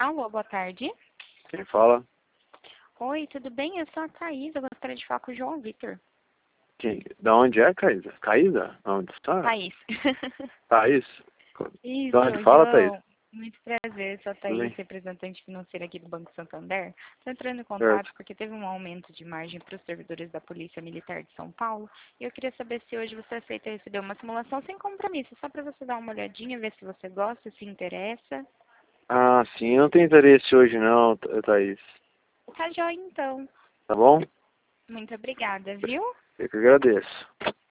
Alô, boa tarde. Quem fala? Oi, tudo bem? Eu sou a Thaís, eu gostaria de falar com o João Vitor. Da onde é, Caísa? Caísa? Onde está? Thaís. Thaís? Isso, Da onde fala, Thaís? João. Muito prazer, sou a Tudo Thaís, bem? representante financeira aqui do Banco Santander. Estou entrando em contato Certo. porque teve um aumento de margem para os servidores da Polícia Militar de São Paulo. E eu queria saber se hoje você aceita receber uma simulação sem compromisso, só para você dar uma olhadinha, ver se você gosta, se interessa. Ah, sim, eu não tenho interesse hoje não, Thaís. Tá joia, então. Tá bom? Muito obrigada, viu? Eu que agradeço.